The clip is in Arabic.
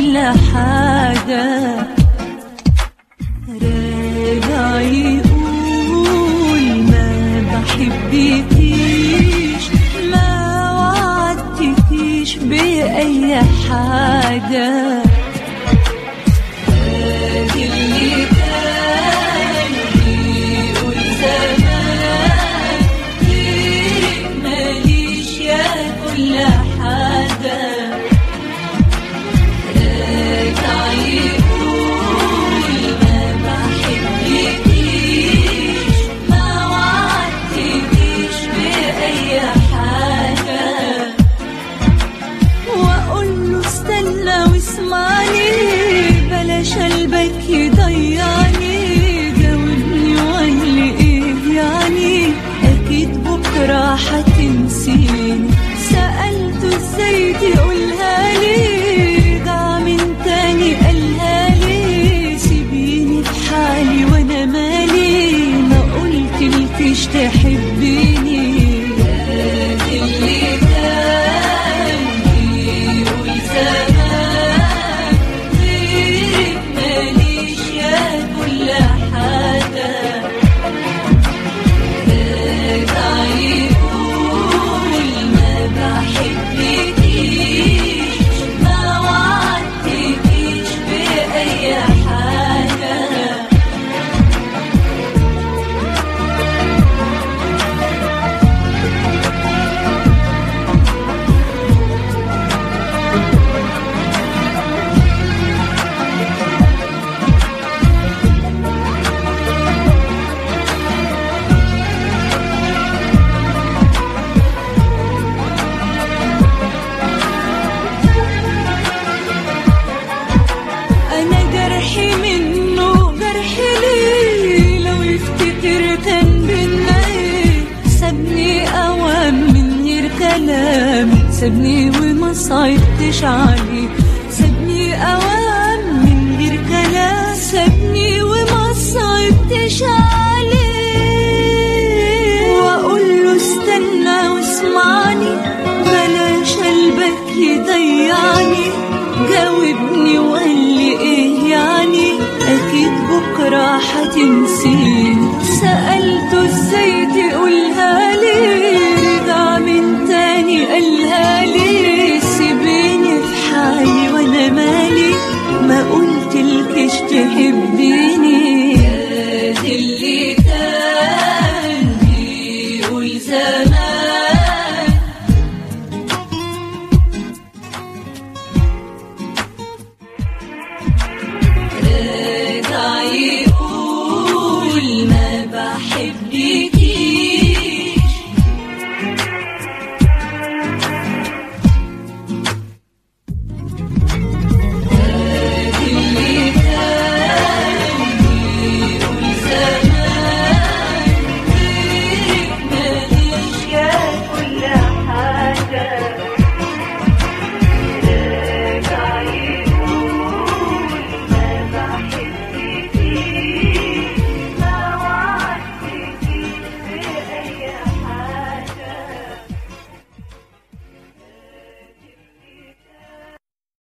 كل حاجة. راجع يقول ما بحبكيش، ما وعدتكيش بأي حاجة. اللي كان بيقول زمان غيرك ماليش يا كل حاجة. راجع يقول ما بحبكيش، ما وعدتكيش بأي حاجة. وأقول له استنى واسمعني، بلاش قلبك يضيعني. جاوبني وقالي ايه يعني، اكيد بكره هتنسيني. سألته ازاي تقولها لي، ضاع من تاني قالها لي. سيبيني في حالي وانا مالي، ما قلتلكيش تحبيني. اللي كان بيقول زمان غيرك ماليش يا كل حاجة. راجع يقول ما بحبكيش، ما وعدتكيش بأي حاجة. أنا جرحي منه جرحي ليه، لو يفتكر كان بينا ايه. سابني أوام من غير كلام، سابني وما صعبتش عليه. سابني أوام من غير كلام، سابني وما صعبتش عليه.